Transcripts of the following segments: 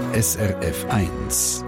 SRF 1.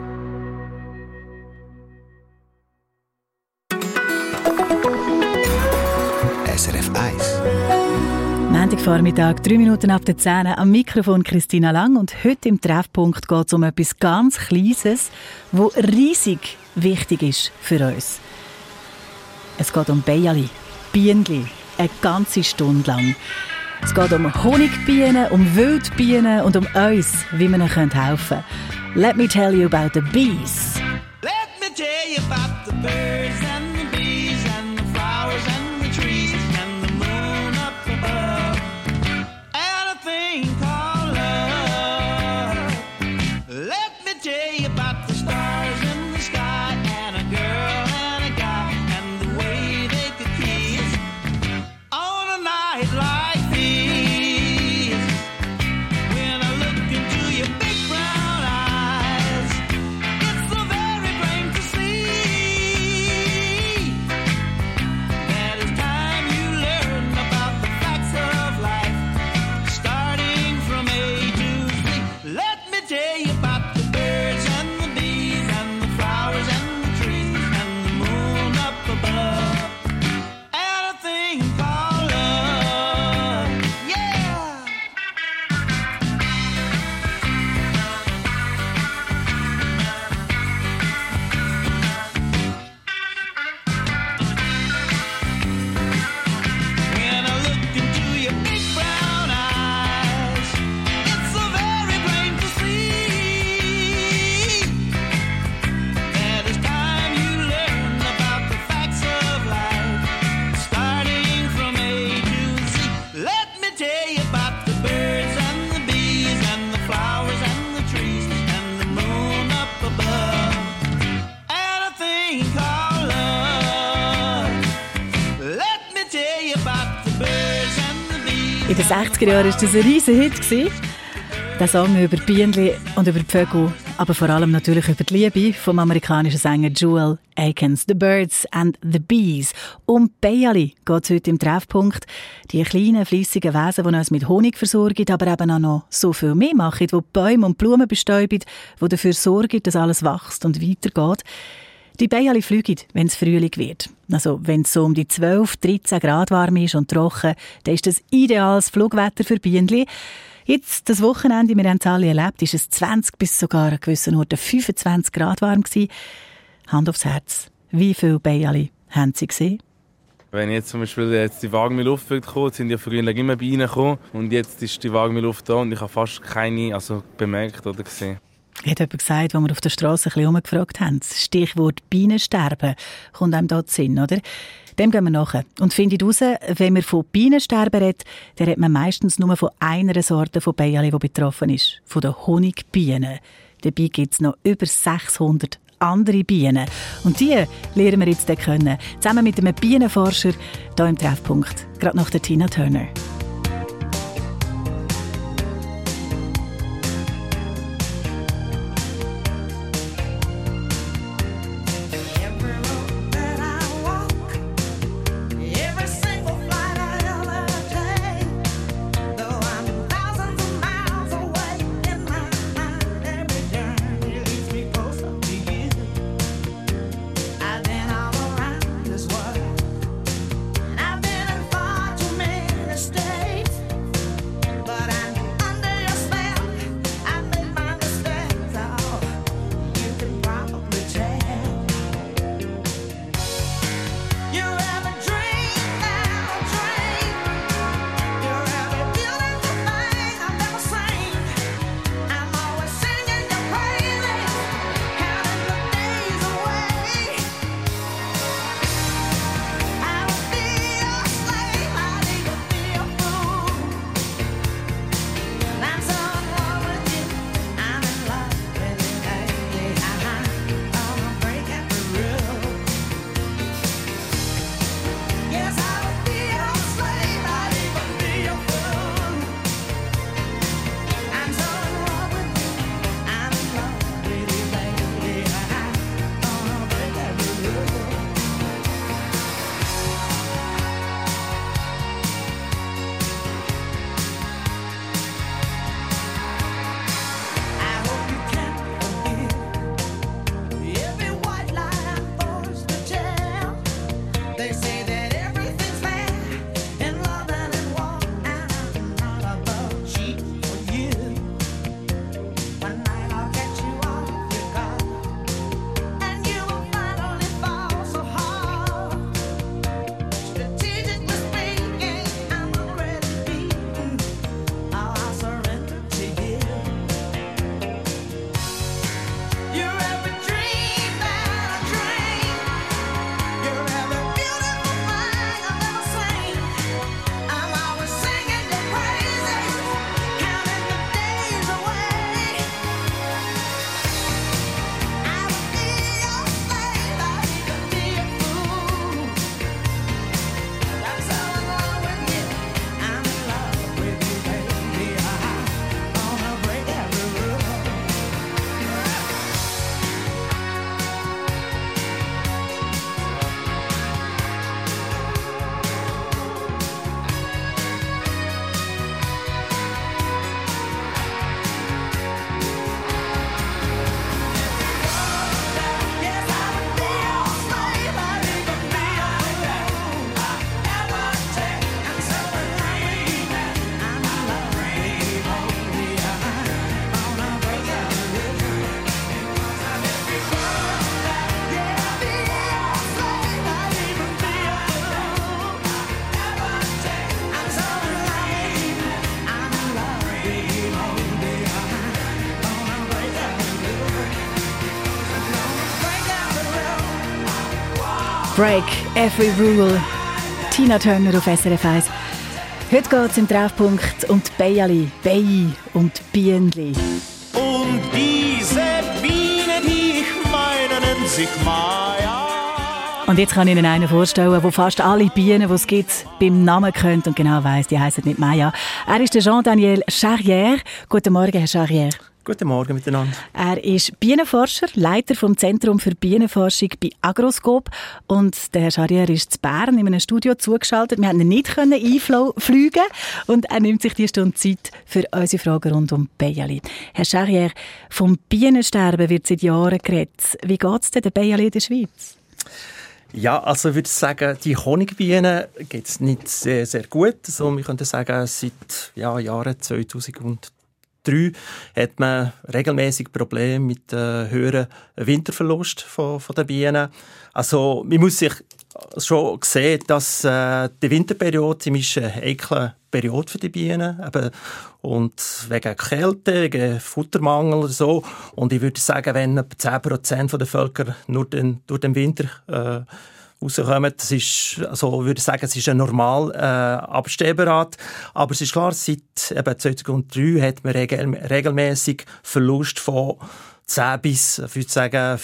SRF 1. Montagvormittag, 3 Minuten ab der 10 am Mikrofon Christina Lang. Und heute im Treffpunkt geht es um etwas ganz Kleines, das riesig wichtig ist für uns. Es geht um Bienen, Bienenli, eine ganze Stunde lang. Es geht um Honigbienen, um Wildbienen und um uns, wie wir ihnen helfen können. Let me tell you about the bees. Let me tell you about the birds and the bees and the flowers and the trees and the moon up above and a thing called love. Let me tell you about the stars in the sky and a girl and a guy and the way they could kiss on a night like this. When I look into your big brown eyes, it's so very plain to see that it's time you learn about the facts of life, starting from A to Z. Let me tell you about the birds and the bees and the flowers and the trees and the moon up above and a thing called love. Yeah. When I look into your big brown eyes, it's so very plain to see that it's time you learn about the facts of life, starting from A to Z. Let me tell you about the birds and the bees and the flowers and the trees and the moon up above and a thing called love. Let me tell you about the birds and the bees. In den 60er Jahren war das ein riesen Hit. Der Song über die Bienen und über die Vögel, aber vor allem natürlich über die Liebe vom amerikanischen Sänger Jewel Akins. The Birds and the Bees. Um Bienen geht es heute im Treffpunkt. Die kleinen, fleissigen Wesen, die uns mit Honig versorgen, aber eben auch noch so viel mehr machen, die Bäume und Blumen bestäuben, die dafür sorgen, dass alles wächst und weitergeht. Die Bienen fliegen, wenn es Frühling wird. Also wenn es so um die 12, 13 Grad warm ist und trocken, dann ist das ideales Flugwetter für Bienen. Jetzt, das Wochenende, wir haben es alle erlebt, ist es 20 bis sogar an gewissen Orten 25 Grad warm gewesen. Hand aufs Herz, wie viele Bienen haben Sie gesehen? Wenn jetzt zum Beispiel jetzt die warme Luft kommt, sind ja früher immer Bienen gekommen und jetzt ist die warme Luft da und ich habe fast keine bemerkt oder gesehen. Hat jemand gesagt, als wir auf der Straße ein bisschen umgefragt haben, das Stichwort Bienensterben kommt einem da in den Sinn, oder? Dem gehen wir nachher und finden heraus, wenn man von Bienensterben redet, dann redet man meistens nur von einer Sorte von Bienen, die betroffen ist, von den Honigbienen. Dabei gibt es noch über 600 andere Bienen. Und die lernen wir jetzt kennen, zusammen mit einem Bienenforscher hier im Treffpunkt, gerade nach der Tina Turner. Stay Break Every Rule. Tina Turner auf SRF 1. Heute geht es im Treffpunkt um die Beiali, Bei und die Bienenli. Und diese Bienen, die ich meine, nennen sich Maya. Und jetzt kann ich Ihnen einen vorstellen, der fast alle Bienen, die es gibt, beim Namen kennt und genau weiss, die heissen nicht Maya. Er ist der Jean-Daniel Charrière. Guten Morgen, Herr Charrière. Guten Morgen miteinander. Er ist Bienenforscher, Leiter vom Zentrum für Bienenforschung bei Agroscope. Und der Herr Charrière ist in Bern in einem Studio zugeschaltet. Wir konnten ihn nicht einfliegen und er nimmt sich die Stunde Zeit für unsere Fragen rund um Beiali. Herr Charrière, vom Bienensterben wird seit Jahren geredet. Wie geht es denn den Beiali in der Schweiz? Ja, also ich würde sagen, die Honigbienen geht es nicht sehr, sehr gut. Also wir können sagen, seit Jahren 2003 hat man regelmäßig Probleme mit höheren Winterverlust von den Bienen. Also man muss sich schon sehen, dass die Winterperiode ist eine heikle Periode für die Bienen. Und wegen Kälte, wegen Futtermangel oder so. Und ich würde sagen, wenn etwa 10% der Völker nur durch den Winter rauskommen, das ist, also würde ich sagen, es ist ein normal Absterberate. Aber es ist klar, seit eben 2003 hat man regelmäßig Verlust von 10 bis, ich würde sagen,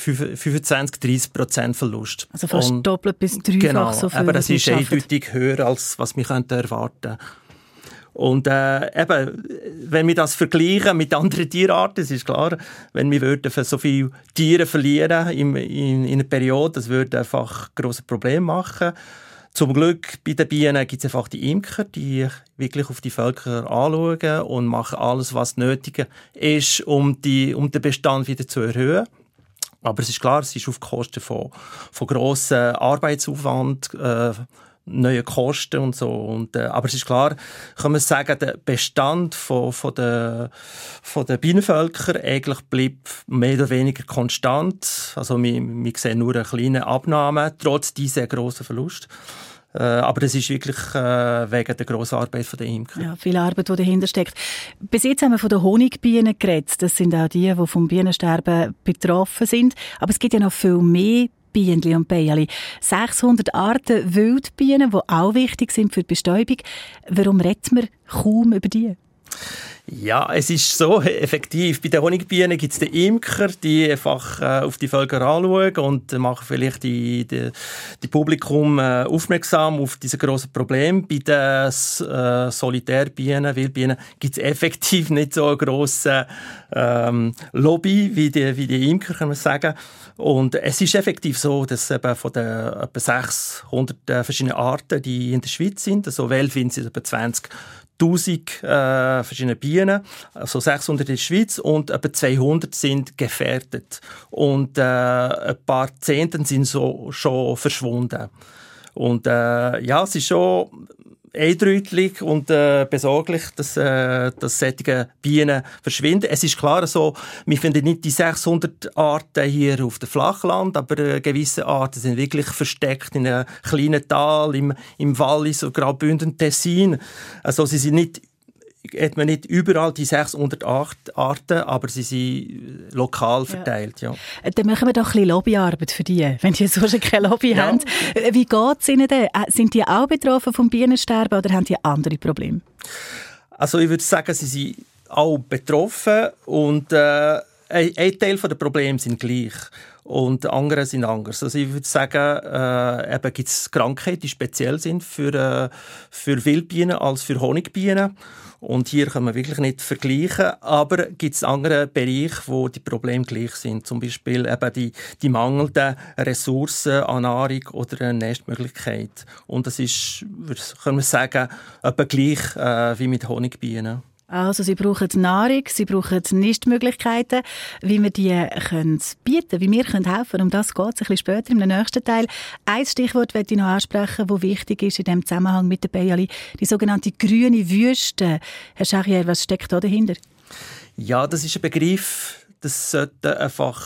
25-30% Verlust. Also fast doppelt bis dreifach genau, so viel. Aber das ist eindeutig höher, als was wir erwarten könnten. Und wenn wir das vergleichen mit anderen Tierarten, es ist klar, wenn wir würden für so viele Tiere verlieren in einer Periode, das würde einfach große Probleme machen. Zum Glück bei den Bienen gibt es einfach die Imker, die wirklich auf die Völker anschauen und machen alles, was nötig ist, um den Bestand wieder zu erhöhen. Aber es ist klar, es ist auf Kosten von grossen Arbeitsaufwand, neue Kosten und so. Aber es ist klar, kann man sagen, der Bestand von den Bienenvölkern eigentlich bleibt mehr oder weniger konstant. Also wir sehen nur eine kleine Abnahme, trotz dieser grossen Verlust. Aber das ist wirklich wegen der grossen Arbeit der Imker. Ja, viel Arbeit, die dahinter steckt. Bis jetzt haben wir von den Honigbienen geredet. Das sind auch die vom Bienensterben betroffen sind. Aber es gibt ja noch viel mehr Bienenli und Beiali. 600 Arten Wildbienen, die auch wichtig sind für die Bestäubung. Warum redet man kaum über die? Ja, es ist so effektiv. Bei den Honigbienen gibt es die Imker, die einfach auf die Völker anschauen und machen vielleicht die Publikum aufmerksam auf diese grossen Probleme. Bei den Solitärbienen, Wildbienen, gibt es effektiv nicht so eine grosse Lobby wie die Imker, kann man sagen. Und es ist effektiv so, dass eben von den etwa 600 verschiedenen Arten, die in der Schweiz sind, also weltweit sind es etwa 20.000 verschiedene Bienen, also 600 in der Schweiz und etwa 200 sind gefährdet. Und ein paar Zehnten sind so schon verschwunden. Und es ist schon eindrücklich und besorglich, dass solche Bienen verschwinden. Es ist klar so, wir finden nicht die 600 Arten hier auf dem Flachland, aber gewisse Arten sind wirklich versteckt in einem kleinen Tal, im Wallis, so Graubünden, Tessin. Also sie sind nicht hat man nicht überall die 608 Arten, aber sie sind lokal verteilt. Ja. Dann machen wir doch ein bisschen Lobbyarbeit für die, wenn die so schon keine Lobby haben. Wie geht es ihnen denn? Sind die auch betroffen vom Bienensterben oder haben die andere Probleme? Also ich würde sagen, sie sind auch betroffen und ein Teil der Probleme sind gleich. Und andere sind anders. Also ich würde sagen, gibt es Krankheiten, die speziell sind für Wildbienen als für Honigbienen. Und hier kann man wirklich nicht vergleichen. Aber gibt es andere Bereiche, wo die Probleme gleich sind. Zum Beispiel eben die mangelnden Ressourcen an Nahrung oder eine Nestmöglichkeit. Und das ist, kann man sagen, etwa gleich wie mit Honigbienen. Also sie brauchen Nahrung, sie brauchen Nistmöglichkeiten, wie wir die können bieten, wie wir können helfen. Um das geht es ein bisschen später im nächsten Teil. Ein Stichwort möchte ich noch ansprechen, das wichtig ist in diesem Zusammenhang mit den Beiali, die sogenannte grüne Wüste. Herr Charrière, was steckt da dahinter? Ja, das ist ein Begriff, das sollte einfach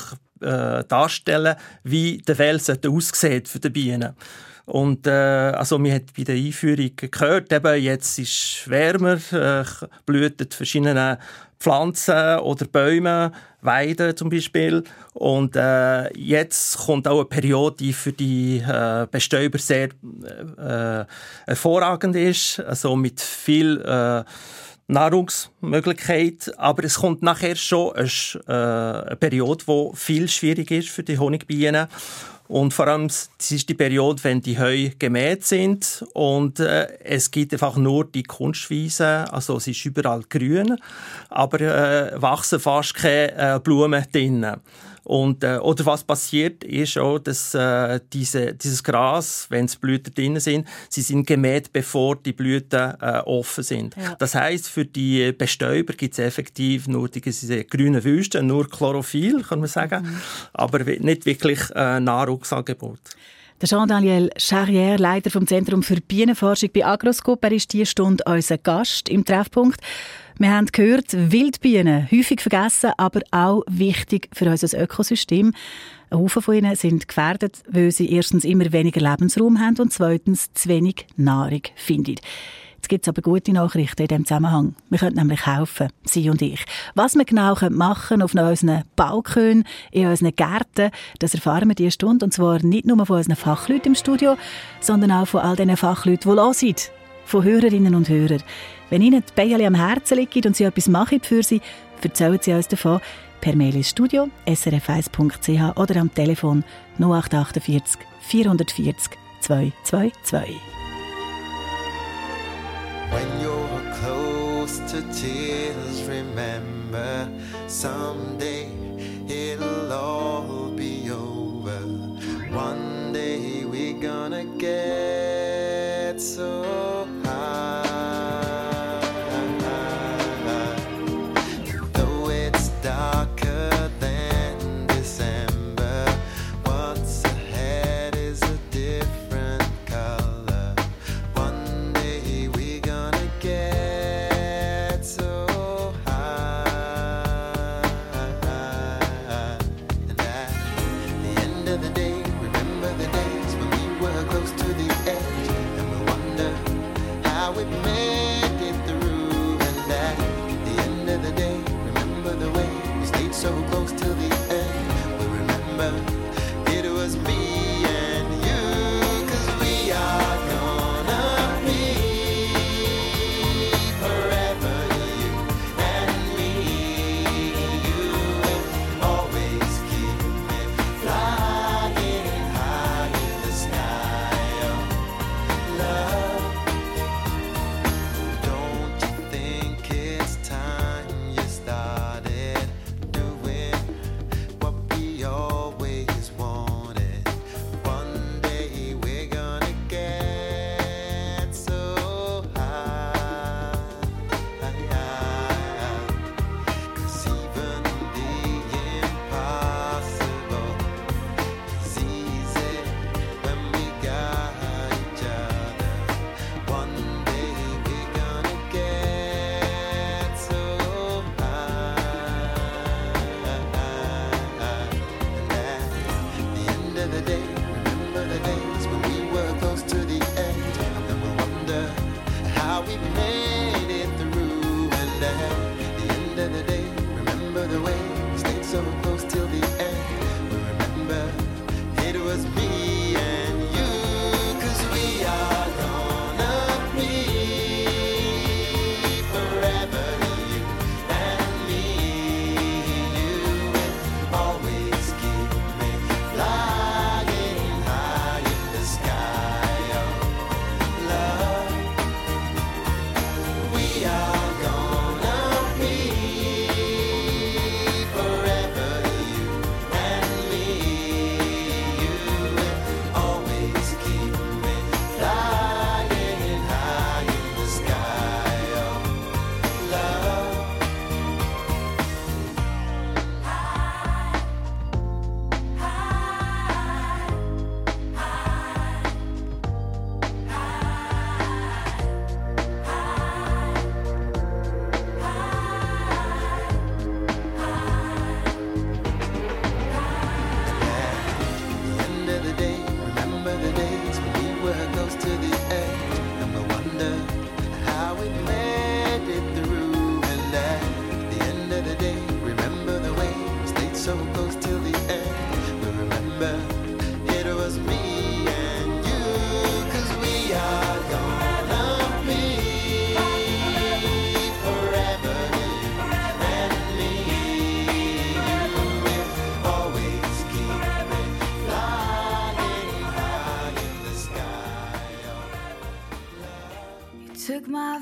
darstellen, wie der Welt aussieht für die Bienen. Und also man hat bei der Einführung gehört, eben, jetzt ist es wärmer, blühen verschiedene Pflanzen oder Bäume, Weiden zum Beispiel. Und jetzt kommt auch eine Periode, die für die Bestäuber sehr hervorragend ist, also mit viel Nahrungsmöglichkeit, aber es kommt nachher schon eine Periode, die viel schwierig ist für die Honigbienen. Und vor allem, das ist die Periode, wenn die Heu gemäht sind und es gibt einfach nur die Kunstwiese, also es ist überall grün, aber wachsen fast keine Blumen drinnen. Und, oder was passiert, ist auch, dass dieses Gras, wenn es Blüten drin sind, sie sind gemäht, bevor die Blüten offen sind. Ja. Das heisst, für die Bestäuber gibt es effektiv nur diese grünen Wüsten, nur Chlorophyll, kann man sagen, aber nicht wirklich Nahrungsangebot. Der Jean-Daniel Charrière, Leiter vom Zentrum für Bienenforschung bei Agroscope, er ist diese Stunde unser Gast im Treffpunkt. Wir haben gehört, Wildbienen, häufig vergessen, aber auch wichtig für unser Ökosystem. Ein Haufen von ihnen sind gefährdet, weil sie erstens immer weniger Lebensraum haben und zweitens zu wenig Nahrung finden. Jetzt gibt es aber gute Nachrichten in diesem Zusammenhang. Wir können nämlich helfen, Sie und ich. Was wir genau machen können auf unseren Balkonen, in unseren Gärten, das erfahren wir diese Stunde. Und zwar nicht nur von unseren Fachleuten im Studio, sondern auch von all diesen Fachleuten, die hören, von Hörerinnen und Hörern. Wenn Ihnen die Bienen am Herzen liegen und Sie etwas machen für Sie, erzählen Sie uns davon per Mail ins Studio, srf1.ch oder am Telefon 0848 440 222. When you're close to tears, remember someday it'll all be over. One day we're gonna get so high. Though it's darker than December, what's ahead is a different color. One day we're gonna get so high. And at the end of the day, remember the days when we were close to the edge, and we wonder how we made it through. And at the end of the day, remember the way we stayed so close till the end. We remember it was me and you, 'cause we are gonna be forever, you and me. You will always keep me flying high in the sky of love. Don't you think it's time you started doing what we always wanted? One day we're gonna get so high. 'Cause even the impossible is easy when we got each other. One day we're gonna get so high. And at the end of the day, remember the days when we were close to the edge, and then we'll wonder how we made it through. And at the end of the day, remember the way we stayed so close till the end. We remember it was me and you, 'cause we are gonna be forever, you and me. You will always keep me flying high in the sky of love. We are gonna be forever,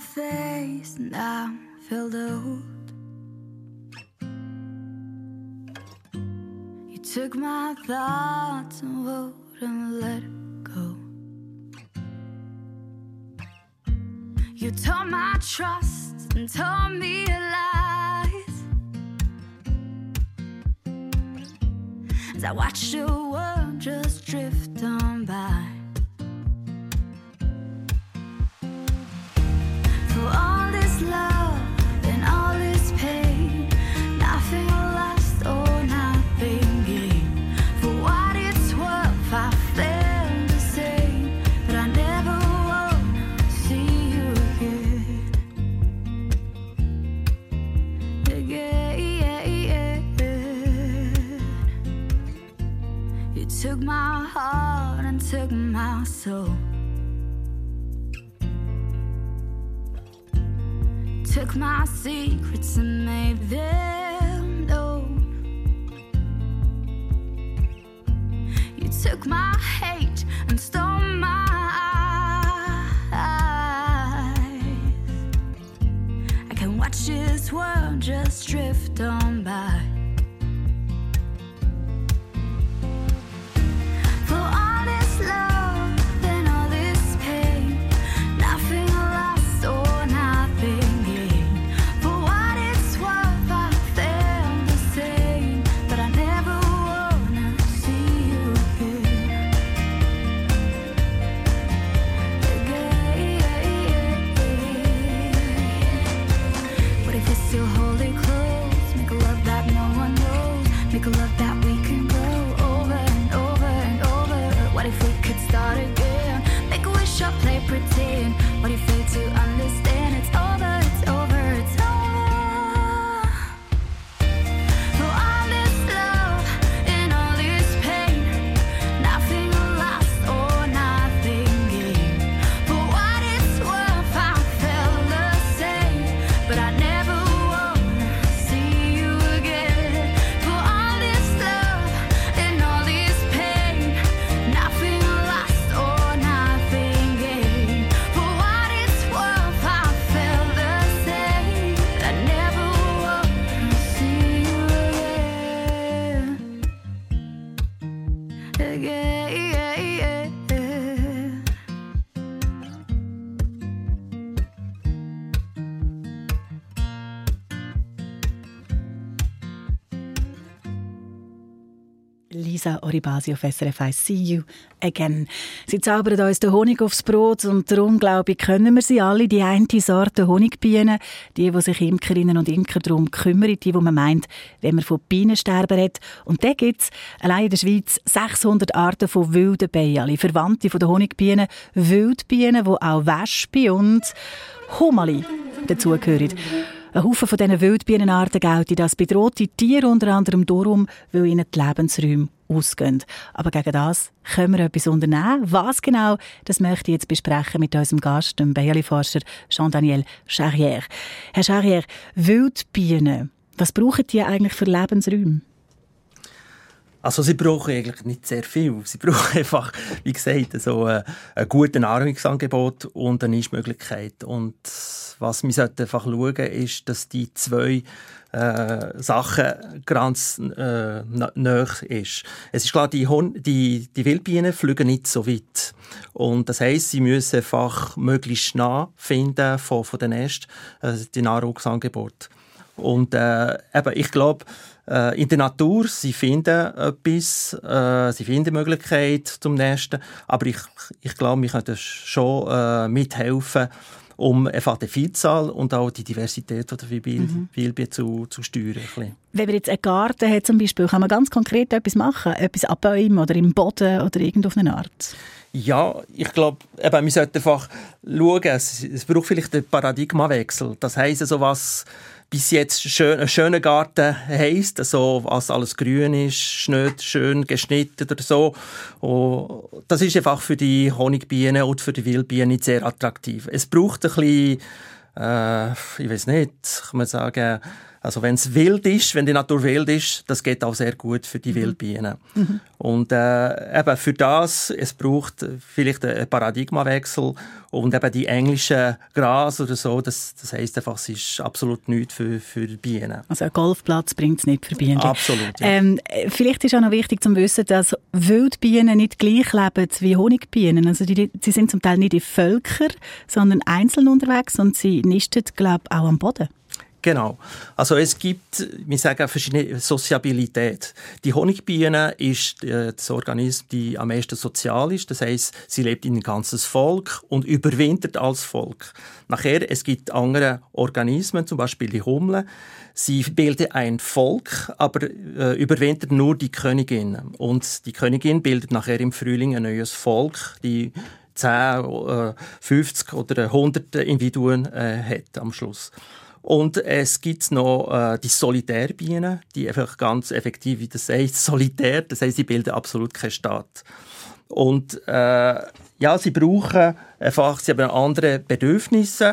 face and I felt old. You took my thoughts and wouldn't let go. You tore my trust and told me lies. As I watched the world just drift on by. For all this love and all this pain, nothing lost or nothing gained. For what it's worth, I felt the same, but I never wanna see you again. You took my heart and took my soul. Took my secrets and made them known. You took my hate and stole my eyes. I can watch this world just drift on by. For all this love and all this pain, nothing lost or nothing. Make a love that we can grow over and over and over. What if we could start again? Make a wish or play pretend. What if they to understand it's over, it's over, it's over. For all this love and all this pain, nothing lost or nothing gained. For what it's worth, I felt the same, but I never wanna see you again. Lisa Oribasi auf SRF 1. See you again. Sie zaubern uns den Honig aufs Brot und darum, glaube ich, können wir sie alle, die eine Sorte Honigbienen, die sich Imkerinnen und Imker darum kümmern, die man meint, wenn man von Bienensterben redet. Und da gibt es allein in der Schweiz 600 Arten von wilden Bienen, Verwandte von den Honigbienen, Wildbienen, die auch Wespen und Humali dazugehören. Ein Haufen von diesen Wildbienenarten gelten als bedrohte Tiere, unter anderem darum, weil ihnen die Lebensräume ausgehen. Aber gegen das können wir etwas unternehmen. Was genau, das möchte ich jetzt besprechen mit unserem Gast, dem Bienenforscher Jean-Daniel Charrière. Herr Charrière, Wildbienen, was brauchen die eigentlich für Lebensräume? Also sie brauchen eigentlich nicht sehr viel. Sie brauchen einfach, wie gesagt, so ein gutes Nahrungsangebot und eine Nischmöglichkeit. Und was wir einfach schauen sollten, ist, dass die zwei Sachen ganz nahe ist. Es ist klar, die Wildbienen fliegen nicht so weit. Und das heisst, sie müssen einfach möglichst nah finden von den Nesten, die Nahrungsangebot. Und eben, ich glaube, in der Natur, sie finden etwas, sie finden Möglichkeit zum Nesten, aber ich glaube, wir können schon mithelfen, um einfach die Vielzahl und auch die Diversität der Wildbienen zu steuern. Wenn man jetzt einen Garten hat zum Beispiel, kann man ganz konkret etwas machen? Etwas an Bäumen oder im Boden oder irgend auf eine Art? Ja, ich glaube, wir sollten einfach schauen, es braucht vielleicht einen Paradigmawechsel. Das heisst, also, was bis jetzt ein schöner Garten heisst, also was alles grün ist, schön geschnitten oder so. Und das ist einfach für die Honigbienen und für die Wildbienen nicht sehr attraktiv. Es braucht ein bisschen, ich weiß nicht, kann man sagen, Also wenn es wild ist, wenn die Natur wild ist, das geht auch sehr gut für die Wildbienen. Und eben für das, es braucht vielleicht einen Paradigmawechsel und eben die englischen Gras oder so, das heisst einfach, es ist absolut nichts für Bienen. Also ein Golfplatz bringt es nicht für Bienen. Absolut, ja. Vielleicht ist auch noch wichtig zu wissen, dass Wildbienen nicht gleich leben wie Honigbienen. Also sie sind zum Teil nicht in Völkern, sondern einzeln unterwegs und sie nisten, glaube ich, auch am Boden. Genau. Also es gibt, wir sagen, verschiedene Soziabilität. Die Honigbiene ist das Organismus, die am meisten sozial ist. Das heisst, sie lebt in ein ganzes Volk und überwintert als Volk. Nachher, es gibt andere Organismen, zum Beispiel die Hummeln. Sie bilden ein Volk, aber überwintert nur die Königin. Und die Königin bildet nachher im Frühling ein neues Volk, die 10, 50 oder 100 Individuen hat am Schluss. Und es gibt noch die Solitärbienen, die einfach ganz effektiv, wie das heißt, solitär, das heisst, sie bilden absolut keinen Staat. Und ja, sie brauchen einfach, sie haben andere Bedürfnisse.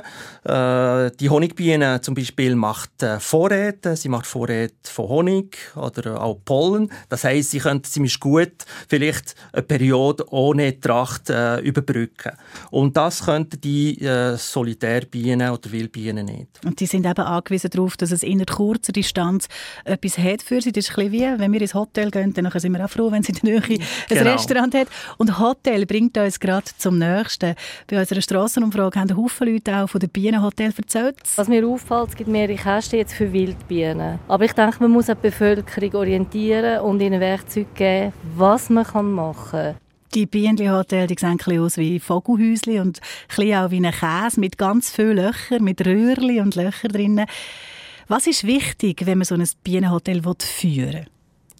Die Honigbiene zum Beispiel macht Vorräte. Sie macht Vorräte von Honig oder auch Pollen. Das heisst, sie können ziemlich gut vielleicht eine Periode ohne Tracht überbrücken. Und das könnten die Solitärbienen oder Wildbienen nicht. Und die sind eben angewiesen darauf, dass es in kurzer Distanz etwas hat für sie. Das ist ein bisschen wie, wenn wir ins Hotel gehen, dann sind wir auch froh, wenn es in der Nähe ein Restaurant hat. Und Hotel bringt uns gerade zum Nächsten. Bei unserer Strassenumfrage haben Haufen Leute auch von den Bienenhotel erzählt. Was mir auffällt, es gibt mehrere Kästen jetzt für Wildbienen. Aber ich denke, man muss auch die Bevölkerung orientieren und ihnen Werkzeuge geben, was man machen kann. Die Bienenhotels sehen ein bisschen aus wie Vogelhäuschen und ein bisschen auch wie ein Käse mit ganz vielen Löchern, mit Röhrchen und Löchern drinnen. Was ist wichtig, wenn man so ein Bienenhotel führen will?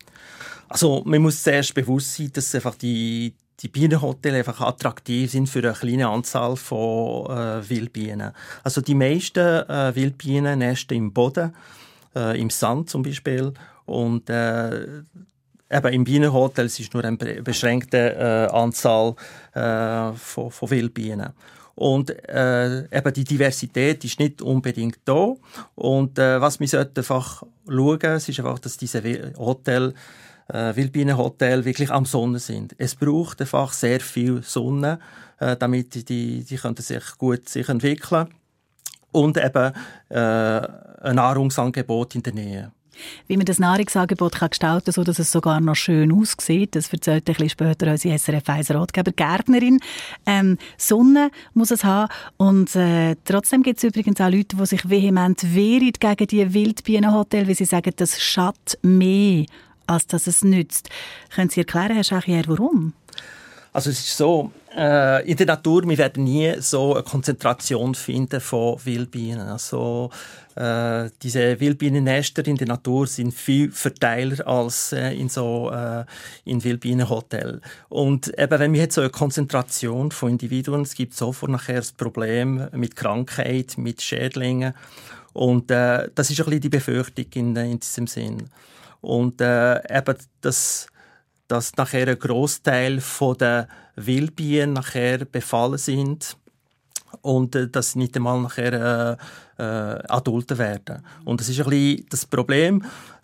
Also man muss zuerst bewusst sein, dass einfach die Bienenhotels einfach attraktiv sind für eine kleine Anzahl von Wildbienen. Also die meisten Wildbienen nesten im Boden, im Sand zum Beispiel. Und eben im Bienenhotel ist nur eine beschränkte Anzahl von Wildbienen. Und eben die Diversität ist nicht unbedingt da. Und was wir sollten einfach schauen, ist einfach, dass diese Wildbienenhotel wirklich am Sonne sind. Es braucht einfach sehr viel Sonne, damit die können sich gut entwickeln und eben ein Nahrungsangebot in der Nähe. Wie man das Nahrungsangebot gestalten kann, sodass es sogar noch schön aussieht, das erzählt ein bisschen später unsere SRF 1 Ratgeber Gärtnerin. Sonne muss es haben und trotzdem gibt es übrigens auch Leute, die sich vehement wehren gegen die Wildbienenhotel, weil sie sagen, das schadet mehr, als dass es nützt. Können Sie erklären, Herr Schachier, warum? Also es ist so, in der Natur, wir werden nie so eine Konzentration finden von Wildbienen. Also diese Wildbienennester in der Natur sind viel verteiler als in Wildbienenhotels. Und eben, wenn wir jetzt so eine Konzentration von Individuen, es gibt sofort nachher das Problem mit Krankheit, mit Schädlingen. Und das ist ein bisschen die Befürchtung in diesem Sinn. Und eben, dass nachher ein Grossteil der Wildbienen nachher befallen sind und dass nicht einmal nachher Adulte werden. Und das ist ein bisschen das Problem.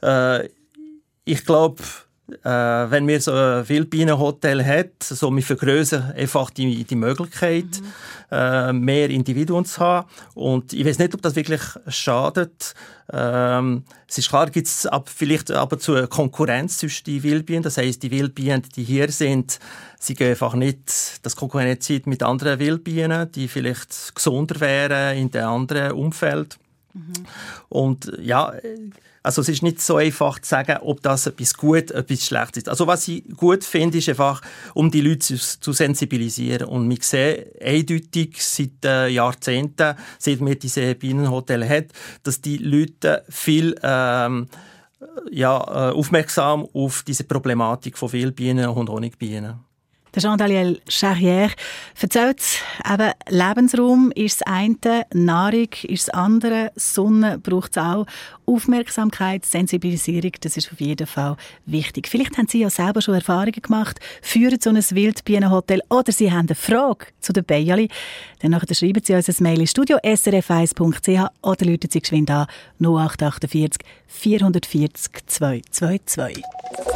Ich glaube, wenn wir so ein Wildbienenhotel haben, so wir vergrößern einfach die Möglichkeit, mehr Individuen zu haben. Und ich weiß nicht, ob das wirklich schadet. Es ist klar, gibt es vielleicht aber zu einer Konkurrenz zwischen den Wildbienen. Das heisst, die Wildbienen, die hier sind, sie gehen einfach nicht das Konkurrenzzeit mit anderen Wildbienen, die vielleicht gesunder wären in einem anderen Umfeld. Und ja, also es ist nicht so einfach zu sagen, ob das etwas gut, etwas schlecht ist. Also was ich gut finde, ist einfach, um die Leute zu sensibilisieren. Und wir sehen eindeutig seit Jahrzehnten, seit wir diese Bienenhotels haben, dass die Leute viel aufmerksam auf diese Problematik von Wildbienen und Honigbienen. Der Jean-Daniel Charrière erzählt, eben, Lebensraum ist das eine, Nahrung ist das andere, Sonne braucht es auch. Aufmerksamkeit, Sensibilisierung, das ist auf jeden Fall wichtig. Vielleicht haben Sie ja selber schon Erfahrungen gemacht, führen so ein Wildbienenhotel oder Sie haben eine Frage zu den Bienen. Dann schreiben Sie uns ein Mail ins Studio srf1.ch oder rufen Sie geschwind an 0848 440 222.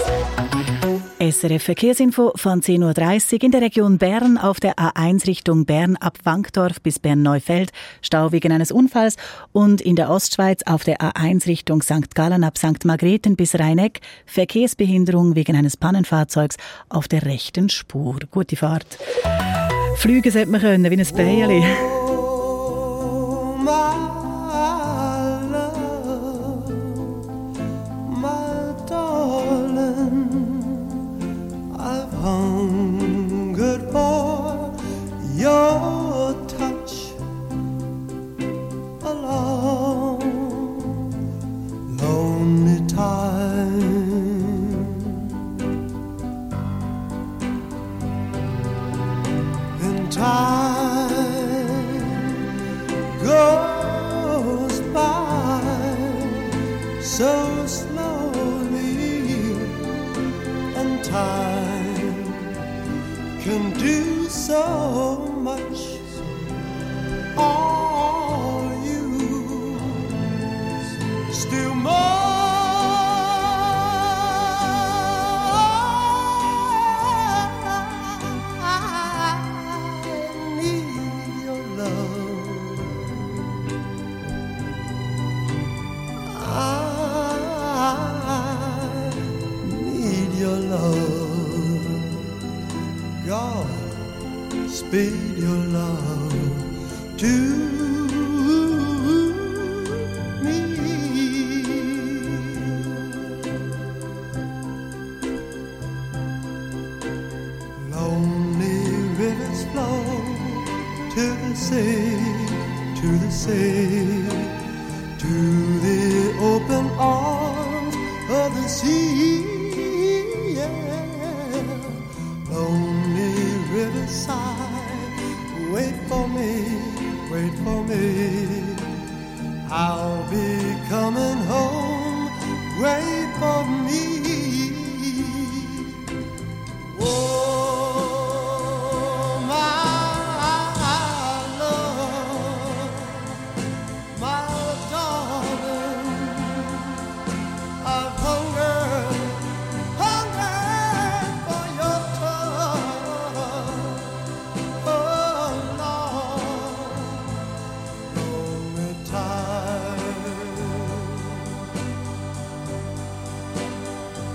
SRF Verkehrsinfo von 10.30 Uhr in der Region Bern auf der A1 Richtung Bern ab Wankdorf bis Bern-Neufeld, Stau wegen eines Unfalls, und in der Ostschweiz auf der A1 Richtung St. Gallen ab St. Margrethen bis Rheineck, Verkehrsbehinderung wegen eines Pannenfahrzeugs auf der rechten Spur. Gute Fahrt. Fliegen sollte man können, wie ein Bienchen. Hungered for your touch a long, lonely time. And time goes by so slowly, and time can do so much. Are you still more? I need your love. I need your love. God, speed your love to me. Lonely rivers flow to the sea, to the sea, to the open arms of the sea. Yeah. Lonely riverside, wait for me, wait for me. I'll be coming home, wait for me. Oh, my love, my darling, I've hungered for your touch. Oh, Lord, lonely time.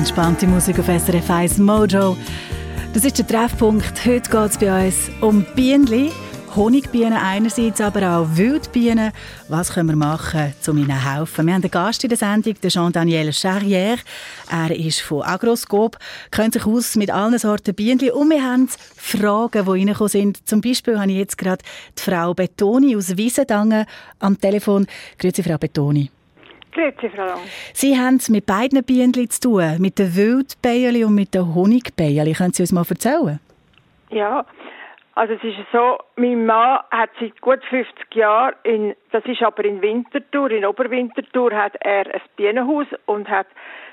Entspannte Musik auf SRF 1 Mojo. Das ist der Treffpunkt. Heute geht es bei uns um Bienen. Honigbienen einerseits, aber auch Wildbienen. Was können wir machen, um ihnen zu helfen? Wir haben einen Gast in der Sendung, den Jean-Daniel Charrière. Er ist von Agroscope, kennt sich aus mit allen Sorten Bienen. Und wir haben Fragen, die reingekommen sind. Zum Beispiel habe ich jetzt gerade die Frau Bettoni aus Wiesendangen am Telefon. Grüezi, Frau Bettoni. Grüezi, Frau Lang. Sie haben mit beiden Bienen zu tun, mit den Wildbienen und mit den Honigbienen. Können Sie uns mal erzählen? Ja, also es ist so, mein Mann hat seit gut 50 Jahren, das ist aber in Winterthur, in Oberwinterthur, hat er ein Bienenhaus und hat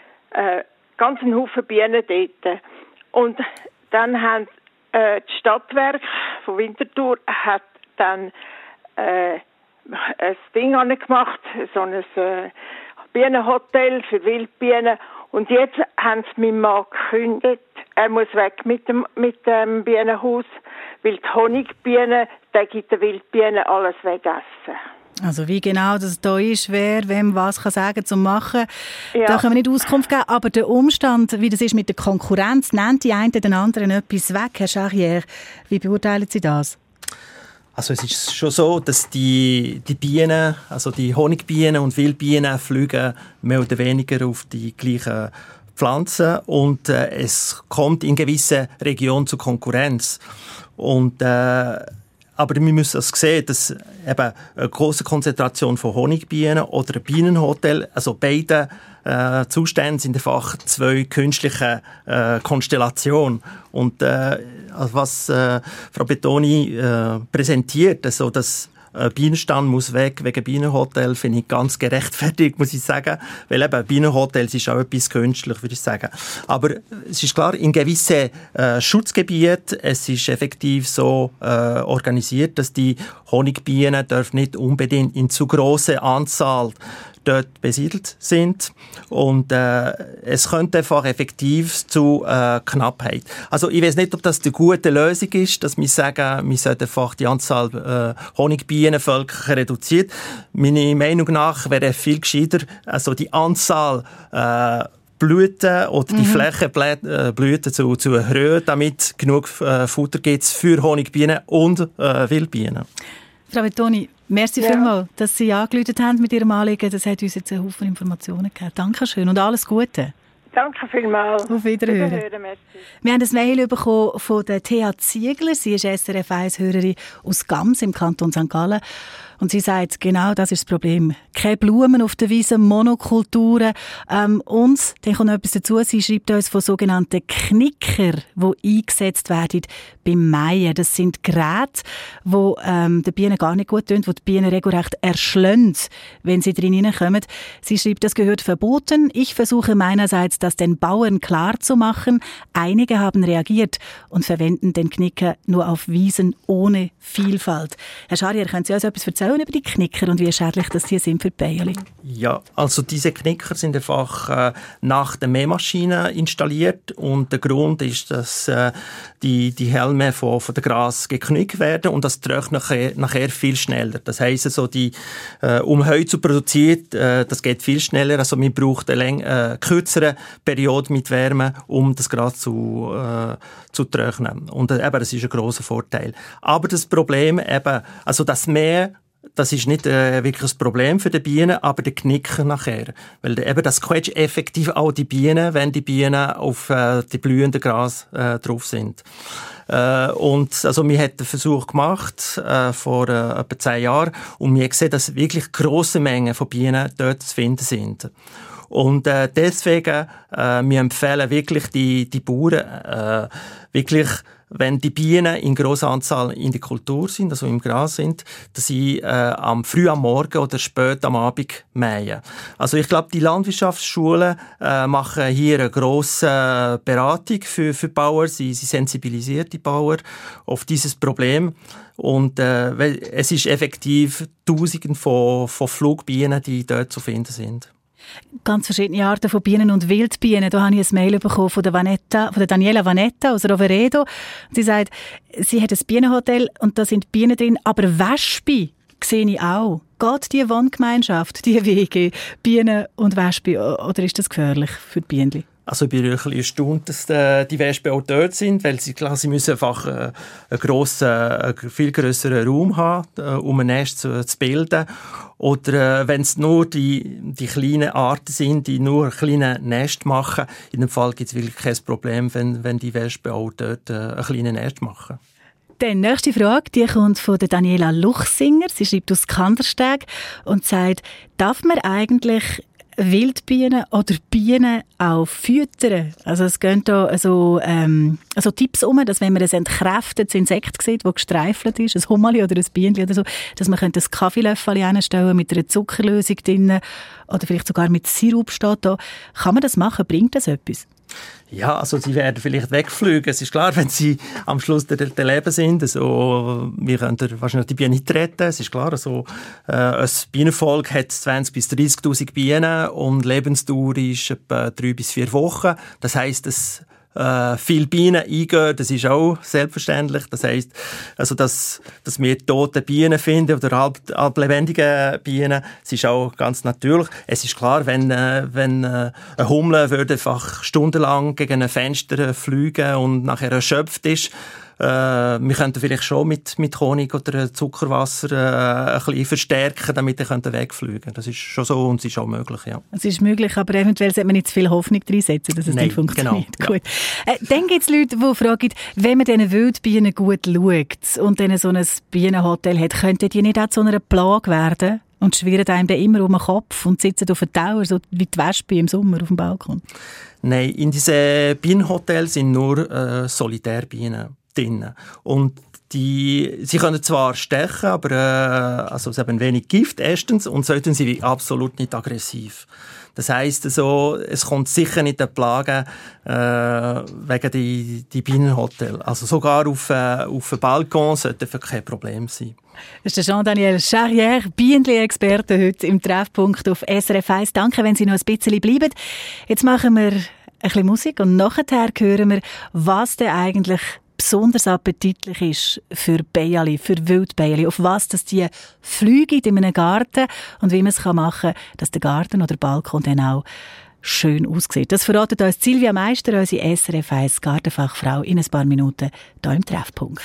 ganz einen Haufen Bienen dort. Und dann haben das Stadtwerk von Winterthur hat dann ein Ding angemacht, so ein Bienenhotel für Wildbienen. Und jetzt haben sie meinen Mann gekündigt. Er muss weg mit dem Bienenhaus, weil die Honigbienen, der gibt den Wildbienen alles wegessen. Also wie genau das da ist, wer wem was kann sagen zum Machen, Ja. da können wir nicht Auskunft geben. Aber der Umstand, wie das ist mit der Konkurrenz, nennt die einen den anderen etwas weg, Herr Charrière. Wie beurteilen Sie das? Also es ist schon so, dass die Bienen, also die Honigbienen und Wildbienen fliegen mehr oder weniger auf die gleichen Pflanzen und es kommt in gewissen Regionen zu Konkurrenz. Und aber wir müssen das sehen, dass eben eine große Konzentration von Honigbienen oder ein Bienenhotel, also beide Zustände sind einfach zwei künstliche Konstellationen. Und was Frau Bettoni präsentiert, also dass Bienenstand muss weg wegen Bienenhotel, finde ich ganz gerechtfertigt, muss ich sagen. Weil eben Bienenhotels ist auch etwas künstlich, würde ich sagen. Aber es ist klar, in gewissen Schutzgebieten, es ist effektiv so organisiert, dass die Honigbienen dürfen nicht unbedingt in zu große Anzahl dort besiedelt sind und es könnte einfach effektiv zu Knappheit. Also ich weiß nicht, ob das die gute Lösung ist, dass wir sagen, wir sollten einfach die Anzahl Honigbienenvölker reduzieren. Meiner Meinung nach wäre viel gescheiter, also die Anzahl Blüten oder die Flächenblüten zu erhöhen, damit genug Futter gibt für Honigbienen und Wildbienen. Frau Bettoni, merci vielmals, dass Sie angerufen haben mit Ihrem Anliegen. Das hat uns jetzt einen Haufen Informationen gegeben. Dankeschön und alles Gute. Danke vielmals. Auf Wiederhören. Merci. Wir haben ein Mail bekommen von der Thea Ziegler. Sie ist SRF 1-Hörerin aus Gams im Kanton St. Gallen. Und sie sagt, genau das ist das Problem. Keine Blumen auf der Wiese, Monokulturen. Und dann kommt noch etwas dazu. Sie schreibt uns von sogenannten Knicker, die eingesetzt werden beim Mähen. Das sind Geräte, die den Bienen gar nicht gut tun, die die Bienen regelrecht erschlagen, wenn sie drin hineinkommen. Sie schreibt, das gehört verboten. Ich versuche meinerseits, das den Bauern klar zu machen. Einige haben reagiert und verwenden den Knicker nur auf Wiesen ohne Vielfalt. Herr Charrière, können Sie uns etwas erzählen über die Knicker und wie schädlich das die sind für die Bienen? Ja, also diese Knicker sind einfach nach der Mähmaschine installiert und der Grund ist, dass die Helme von der Gras geknickt werden und das trocknet nachher viel schneller. Das heisst, also um Heu zu produzieren, das geht viel schneller. Also man braucht eine kürzere Periode mit Wärme, um das Gras zu trocknen. Und eben, das ist ein grosser Vorteil. Aber das Problem eben, also das Mähen, das ist nicht wirklich ein Problem für die Bienen, aber der Knicker nachher. Weil eben das quetscht effektiv auch die Bienen, wenn die Bienen auf die blühenden Gras drauf sind. Und also wir haben einen Versuch gemacht vor etwa 10 Jahren und wir haben gesehen, dass wirklich grosse Mengen von Bienen dort zu finden sind. Und deswegen wir empfehlen wirklich die Bauern wirklich, wenn die Bienen in grosser Anzahl in der Kultur sind, also im Gras sind, dass sie früh am Morgen oder spät am Abend mähen. Also ich glaube, die Landwirtschaftsschulen machen hier eine grosse Beratung für Bauern. Sie sensibilisieren die Bauern auf dieses Problem. Und es ist effektiv Tausenden von Flugbienen, die dort zu finden sind. Ganz verschiedene Arten von Bienen und Wildbienen. Da habe ich ein Mail bekommen von der Daniela Vanetta aus Roveredo. Sie sagt, sie hat ein Bienenhotel und da sind Bienen drin, aber Wespen sehe ich auch. Geht die Wohngemeinschaft, die Wege, Bienen und Wespen, oder ist das gefährlich für die Bienen? Also ich bin ein bisschen erstaunt, dass die Wespen auch dort sind, weil sie müssen einfach einen viel grösseren Raum haben, um ein Nest zu bilden. Oder wenn es nur die kleinen Arten sind, die nur kleine Nest machen, in dem Fall gibt es wirklich kein Problem, wenn die Wespen auch dort ein kleines Nest machen. Die nächste Frage, die kommt von der Daniela Luchsinger. Sie schreibt aus Kandersteg und sagt, darf man eigentlich Wildbienen oder Bienen auch füttern? Also es gehen da so Tipps um, dass wenn man ein entkräftetes Insekt sieht, das gestreifelt ist, ein Hummerli oder ein Bienchen oder so, dass man ein Kaffeelöffel hinstellen mit einer Zuckerlösung drin oder vielleicht sogar mit Sirup steht da. Kann man das machen? Bringt das etwas? Ja, also sie werden vielleicht wegfliegen. Es ist klar, wenn sie am Schluss der Leben sind, also, wir können wahrscheinlich die Bienen nicht retten. Es ist klar, also, ein Bienenvolk hat 20.000 bis 30.000 Bienen und die Lebensdauer ist etwa 3 bis 4 Wochen. Das heisst, dass viele Bienen eingehen, das ist auch selbstverständlich. Das heisst, also, dass wir tote Bienen finden oder halb lebendige Bienen, das ist auch ganz natürlich. Es ist klar, wenn eine Hummel würde einfach stundenlang gegen ein Fenster fliegen und nachher erschöpft ist, wir könnten vielleicht schon mit Honig oder Zuckerwasser ein bisschen verstärken, damit er wegfliegen könnte. Das ist schon so und es ist auch möglich, ja. Es ist möglich, aber eventuell sollte man nicht zu viel Hoffnung reinsetzen, dass es nicht funktioniert. Genau, gut. Ja. Dann gibt es Leute, die fragen, wenn man diesen Wildbienen gut schaut und dann so ein Bienenhotel hat, könnten die nicht auch zu einer Plage werden? Und schwirren einem dann immer um den Kopf und sitzen auf der Tower, so wie die Wespe im Sommer auf dem Balkon? Nein, in diesen Bienenhotels sind nur Solitärbienen drin. Und sie können zwar stechen, aber also sie haben wenig Gift erstens und sollten sie absolut nicht aggressiv. Das heisst, also, es kommt sicher nicht eine Plage wegen die Bienenhotel. Also sogar auf dem Balkon sollte kein Problem sein. Das ist der Jean-Daniel Charrière, Bienenli-Experte heute im Treffpunkt auf SRF 1. Danke, wenn Sie noch ein bisschen bleiben. Jetzt machen wir ein bisschen Musik und nachher hören wir, was denn eigentlich besonders appetitlich ist für Bienen, für Wildbienen, auf was dass die fliegen in einem Garten und wie man es machen kann, dass der Garten oder der Balkon dann auch schön aussieht. Das verratet uns Silvia Meister, unsere SRF 1 Gartenfachfrau, in ein paar Minuten hier im Treffpunkt.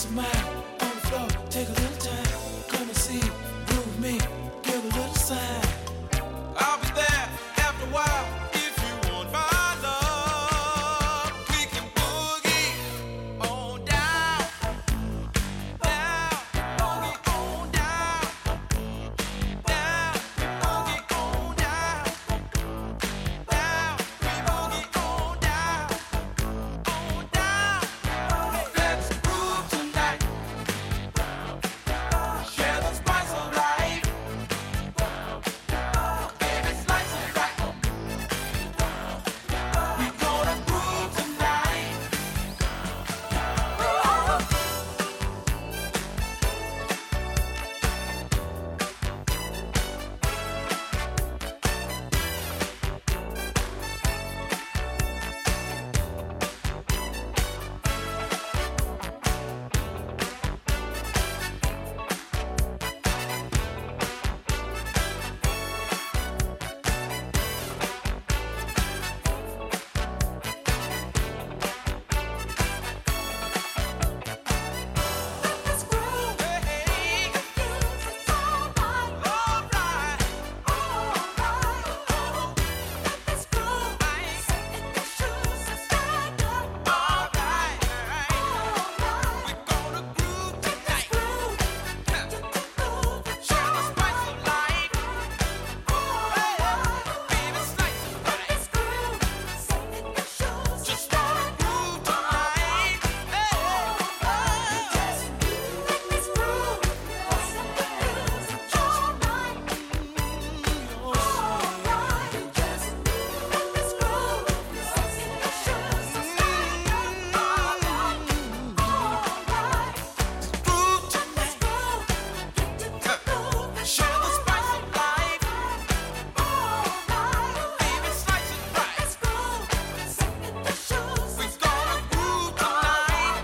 What's the matter? On the floor, take a little time. Come and see, groove with me, give a little sign. I'll be there after a while if you want my love. We can boogie on down, down, boogie on down, down, boogie on down, down, we boogie on down, on down. Let's groove tonight. Share the spice of life. Baby, slice it right. We gonna groove tonight. Let's groove. Hey, alright, let's groove. Set the shoes and stand up. Alright, we're gonna groove tonight. Share the spice of life. Baby, slice it right. Just wanna groove tonight. Share the spice of life. Baby, slice it right. We're gonna groove tonight.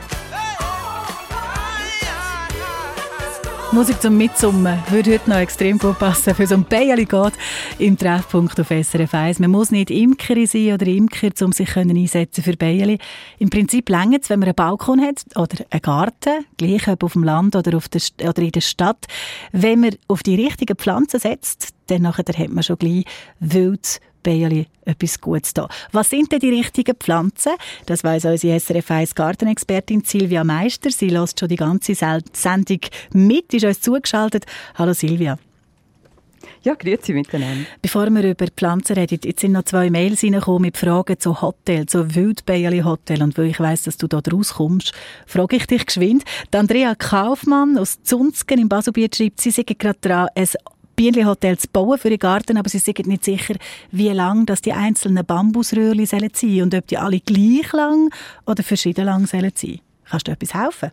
Musik zum Mitsummen würde heute noch extrem gut passen. Für so ein Beili geht im Treffpunkt auf SRF 1. Man muss nicht Imkerin sein oder Imker, um sich einsetzen für Beili. Im Prinzip reicht es, wenn man einen Balkon hat oder einen Garten, gleich ob auf dem Land oder in der Stadt. Wenn man auf die richtigen Pflanzen setzt, dann hat man schon gleich wildes Beili etwas Gutes da. Was sind denn die richtigen Pflanzen? Das weiss unsere SRF 1 Gartenexpertin Silvia Meister. Sie lässt schon die ganze Sendung mit, ist uns zugeschaltet. Hallo Silvia. Ja, grüezi miteinander. Bevor wir über Pflanzen reden, jetzt sind noch 2 Mails reingekommen mit Fragen zu Hotels, zu Wildbeili-Hotel. Und weil ich weiss, dass du da rauskommst, frage ich dich geschwind. Die Andrea Kaufmann aus Zunzgen im Baselbiet schreibt, sie sind gerade dran, ein Bienenhotel zu bauen für den Garten, aber sie sind nicht sicher, wie lang das die einzelnen Bambusröhrchen sein sollen und ob die alle gleich lang oder verschieden lang sein sollen. Kannst du etwas helfen?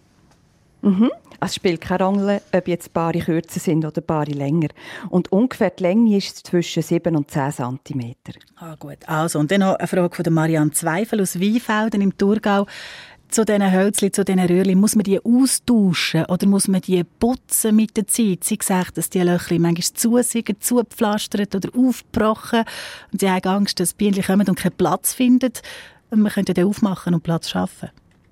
Es spielt keine Rolle, ob jetzt Paare kürzer sind oder Paare länger. Und ungefähr die Länge ist zwischen 7 und 10 cm. Ah, gut. Also, und dann noch eine Frage von Marianne Zweifel aus Weinfelden im Thurgau. Zu diesen Hölzchen, zu diesen Röhrchen, muss man die austauschen oder muss man die putzen mit der Zeit? Sie sagt, dass die Löcher manchmal zu sind, zugepflastert oder aufgebrochen. Und sie haben Angst, dass die Bienen kommen und keinen Platz finden. Und man könnte den aufmachen und Platz schaffen.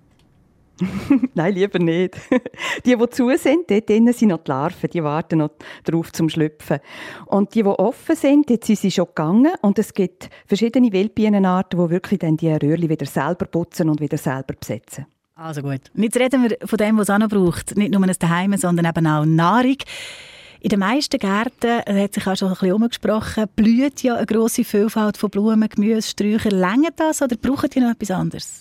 Nein, lieber nicht. Die zu sind, dort drinnen sind noch die Larven, die warten noch darauf zum Schlüpfen. Und die offen sind, jetzt sind sie schon gegangen. Und es gibt verschiedene Wildbienenarten, die wirklich dann die Röhrchen wieder selber putzen und wieder selber besetzen. Also gut. Und jetzt reden wir von dem, was es auch noch braucht. Nicht nur ein Zuhause, sondern eben auch Nahrung. In den meisten Gärten, hat sich auch schon ein bisschen umgesprochen, blüht ja eine grosse Vielfalt von Blumen, Gemüse, Sträuchern. Reicht das oder brauchen die noch etwas anderes?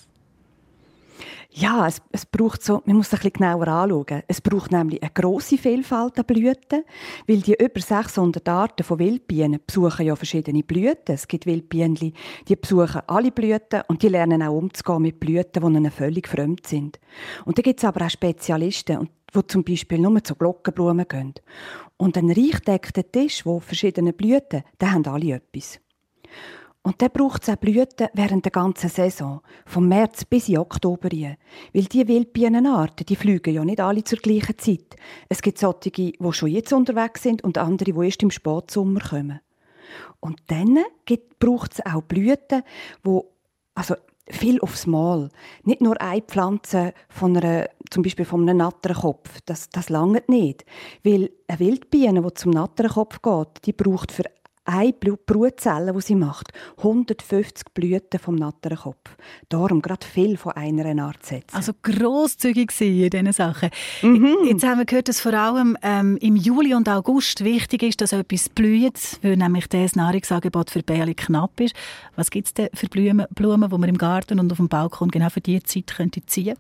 Ja, es braucht so, man muss es ein bisschen genauer anschauen. Es braucht nämlich eine grosse Vielfalt an Blüten, weil die über 600 Arten von Wildbienen besuchen ja verschiedene Blüten. Es gibt Wildbienen, die besuchen alle Blüten und die lernen auch umzugehen mit Blüten, die ihnen völlig fremd sind. Und da gibt es aber auch Spezialisten, die zum Beispiel nur zu Glockenblumen gehen. Und ein reich gedeckter Tisch, wo verschiedene Blüten, da haben alle etwas. Und dann braucht es auch Blüten während der ganzen Saison, vom März bis in Oktober rein. Weil die Wildbienenarten, die fliegen ja nicht alle zur gleichen Zeit. Es gibt solche, die schon jetzt unterwegs sind und andere, die erst im Spätsommer kommen. Und dann braucht es auch Blüten, also viel aufs Mal. Nicht nur eine Pflanze zum Beispiel von einem Natternkopf. Das langt nicht. Weil eine Wildbiene, die zum Natternkopf geht, die braucht für eine Brutzelle, die sie macht, 150 Blüten vom Natternkopf. Darum gerade viel von einer Art setzen. Also grosszügig in diesen Sachen. Jetzt haben wir gehört, dass vor allem im Juli und August wichtig ist, dass etwas blüht, weil nämlich das Nahrungsangebot für Bienen knapp ist. Was gibt es denn für Blumen, die man im Garten und auf dem Balkon genau für diese Zeit ziehen könnte?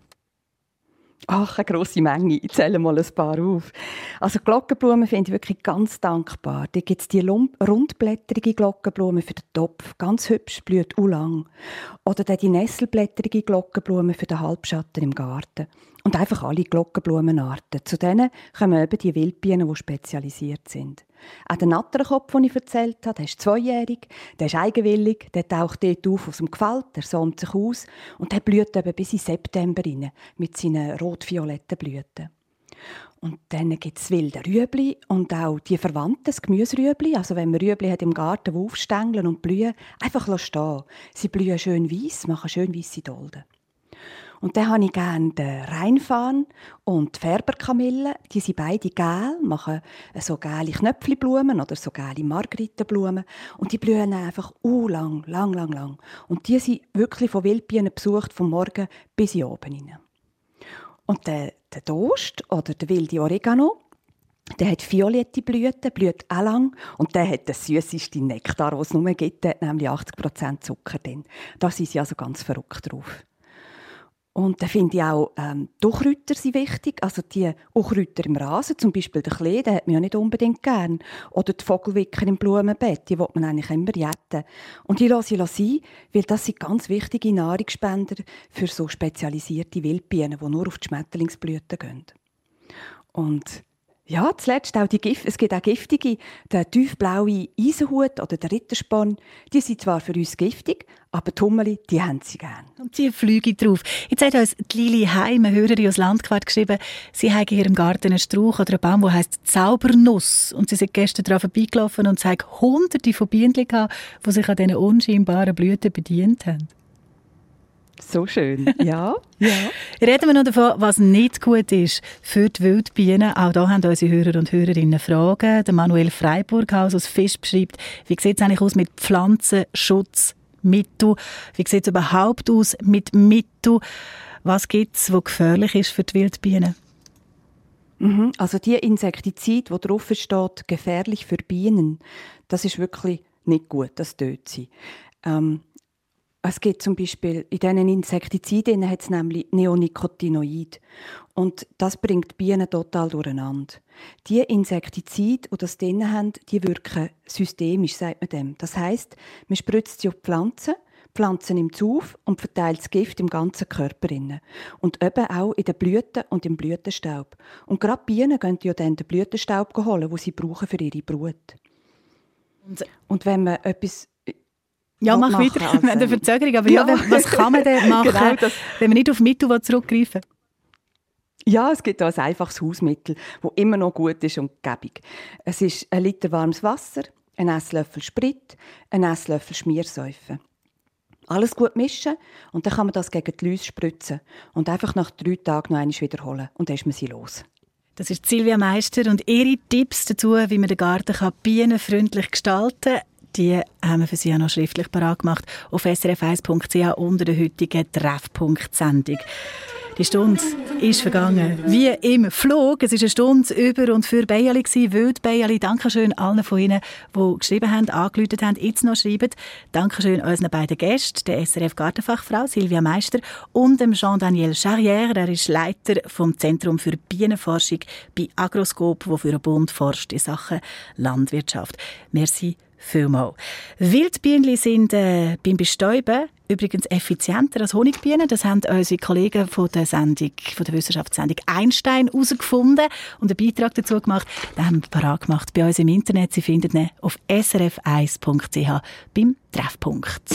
Ach, eine grosse Menge. Ich zähle mal ein paar auf. Also Glockenblumen finde ich wirklich ganz dankbar. Da gibt es die rundblättrige Glockenblume für den Topf. Ganz hübsch, blüht auch lang. Oder dann die nesselblättrige Glockenblume für den Halbschatten im Garten. Und einfach alle Glockenblumenarten. Zu denen kommen eben die Wildbienen, die spezialisiert sind. Auch der Natternkopf, den ich erzählt habe, der ist 2-jährig, der ist eigenwillig, der taucht dort auf aus dem Gefält, der säumt sich aus und der blüht eben bis in September rein, mit seinen rot-violetten Blüten. Und dann gibt es wilde Rüebli und auch die Verwandten, das Gemüserüebli. Also wenn man Rüebli hat im Garten, die aufstängeln und blühen, einfach stehen. Sie blühen schön weiss, machen schön weisse Dolden. Und dann habe ich gerne den Rheinfahnen und die Färberkamille. Die sind beide gel, machen so gelbe Knöpfchenblumen oder so gelbe Margeritenblumen. Und die blühen einfach lang. Und die sind wirklich von Wildbienen besucht, vom Morgen bis in oben rein. Und der Dost oder der wilde Oregano, der hat violette Blüten, blüht auch lang. Und der hat den süßesten Nektar, den es nur gibt. Der hat nämlich 80% Zucker drin. Da sind sie also ganz verrückt drauf. Und dann finde ich auch, die Unkräuter sind wichtig. Also die Unkräuter im Rasen, zum Beispiel der Klee, den hat man ja nicht unbedingt gern. Oder die Vogelwicker im Blumenbett, die will man eigentlich immer jetten. Und die lasse ich sein, weil das sind ganz wichtige Nahrungsspender für so spezialisierte Wildbienen, die nur auf die Schmetterlingsblüten gehen. Und ja, zuletzt auch es gibt auch giftige, der tiefblaue Eisenhut oder der Rittersporn, die sind zwar für uns giftig, aber die Hummeli, die haben sie gern. Und sie fliegen drauf. Jetzt hat uns die Lili Heim, eine Hörerin aus Landquart, geschrieben, sie habe in ihrem Garten einen Strauch oder einen Baum, der heisst Zaubernuss. Und sie sind gestern daran vorbeigelaufen und haben Hunderte von Bienen gehabt, die sich an diesen unscheinbaren Blüten bedient haben. So schön, ja. Reden wir noch davon, was nicht gut ist für die Wildbienen. Auch da haben unsere Hörer und Hörerinnen Fragen. Der Manuel Freiburghaus aus Fisch beschreibt, wie sieht es eigentlich aus mit Pflanzenschutzmitteln? Wie sieht es überhaupt aus mit Mitteln? Was gibt es, was gefährlich ist für die Wildbienen? Also die Insektizid, wo drauf steht, gefährlich für Bienen, das ist wirklich nicht gut, das tötet sie. Es gibt zum Beispiel, in diesen Insektiziden hat es nämlich Neonicotinoid. Und das bringt die Bienen total durcheinander. Die Insektizide, die das drin haben, die wirken systemisch, sagt man dem. Das heisst, man spritzt sie auf die Pflanzen nimmt es auf und verteilt das Gift im ganzen Körper. Und eben auch in den Blüten und im Blütenstaub. Und gerade Bienen gehen ja dann den Blütenstaub holen, den sie brauchen für ihre Brut. Und wenn man etwas... Ja, mach weiter. Wir haben eine Verzögerung. Aber ja, was kann man denn machen, genau wenn man nicht auf Mittel zurückgreifen will? Ja, es gibt auch ein einfaches Hausmittel, das immer noch gut ist und gäbig. Es ist 1 Liter warmes Wasser, ein Esslöffel Sprit, ein Esslöffel Schmiersäufe. Alles gut mischen und dann kann man das gegen die Läuse spritzen und einfach nach 3 Tagen noch einmal wiederholen. Und dann ist man sie los. Das ist Silvia Meister und ihre Tipps dazu, wie man den Garten bienenfreundlich gestalten kann. Die haben wir für Sie auch noch schriftlich parat gemacht auf srf1.ch unter der heutigen Treffpunkt-Sendung. Die Stunde ist vergangen, wie im Flug. Es war eine Stunde über und für Bienen, Wildbienen. Dankeschön allen von Ihnen, die geschrieben haben, angerufen haben, jetzt noch schreiben. Dankeschön unseren beiden Gästen, der SRF-Gartenfachfrau Silvia Meister und dem Jean-Daniel Charrière. Er ist Leiter vom Zentrum für Bienenforschung bei Agroscope, wo für den Bund forscht in Sachen Landwirtschaft. Merci vielmals. Wildbienen sind beim Bestäuben übrigens effizienter als Honigbienen. Das haben unsere Kollegen von der Wissenschaftssendung Einstein herausgefunden und einen Beitrag dazu gemacht. Den haben wir parat gemacht bei uns im Internet. Sie finden ihn auf srf1.ch beim Treffpunkt.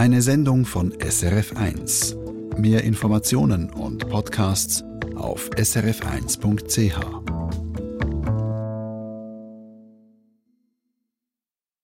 Eine Sendung von SRF1. Mehr Informationen und Podcasts auf srf1.ch.